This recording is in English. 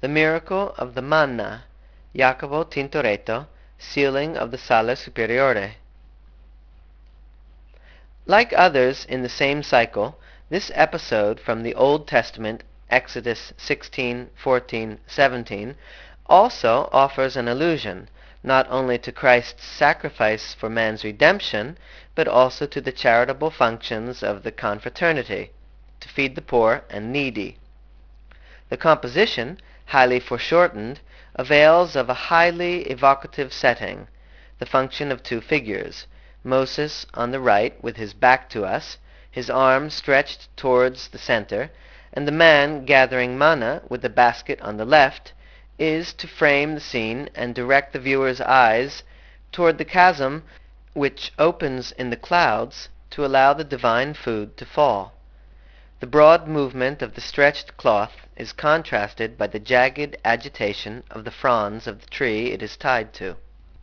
The miracle of the manna, Jacopo Tintoretto, sealing of the Sala Superiore. Like others in the same cycle, this episode from the Old Testament, Exodus 16:14-17, also offers an allusion, not only to Christ's sacrifice for man's redemption, but also to the charitable functions of the confraternity, to feed the poor and needy. The composition, highly foreshortened, avails of a highly evocative setting, the function of two figures, Moses on the right with his back to us, his arms stretched towards the center, and the man gathering manna with the basket on the left, is to frame the scene and direct the viewer's eyes toward the chasm which opens in the clouds to allow the divine food to fall. The broad movement of the stretched cloth is contrasted by the jagged agitation of the fronds of the tree it is tied to.